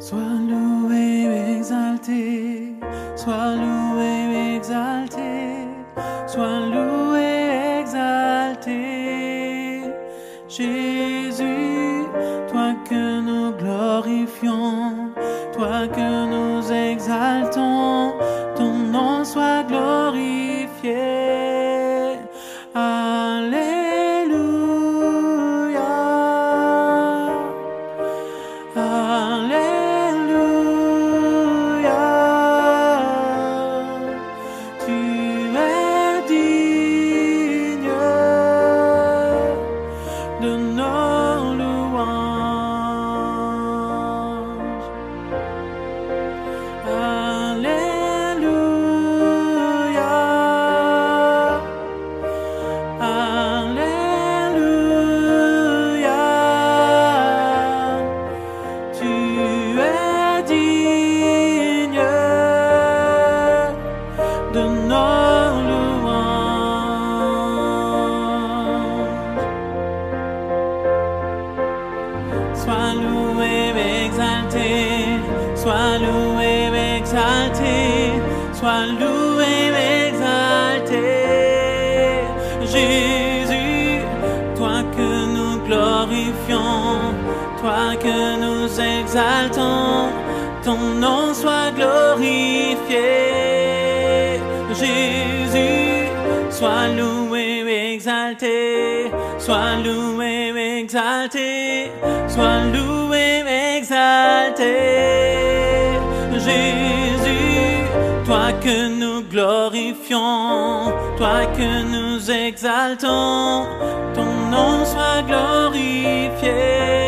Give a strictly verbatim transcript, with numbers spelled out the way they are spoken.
Sois loué, exalté, sois loué, exalté, sois loué, exalté. Jésus, toi que nous glorifions, toi que nous exaltons, ton nom soit glorifié. Alléluia. Alléluia. Tu es digne de nos louanges. Alléluia. Alléluia. Tu es digne de nos louanges. Sois loué, exalté, sois loué, exalté, sois loué, exalté. Jésus, toi que nous glorifions, toi que nous exaltons, ton nom soit glorifié. Jésus, sois loué, exalté, sois loué, exalté, sois loué, exalté. Jésus, toi que nous glorifions, toi que nous exaltons, ton nom soit glorifié.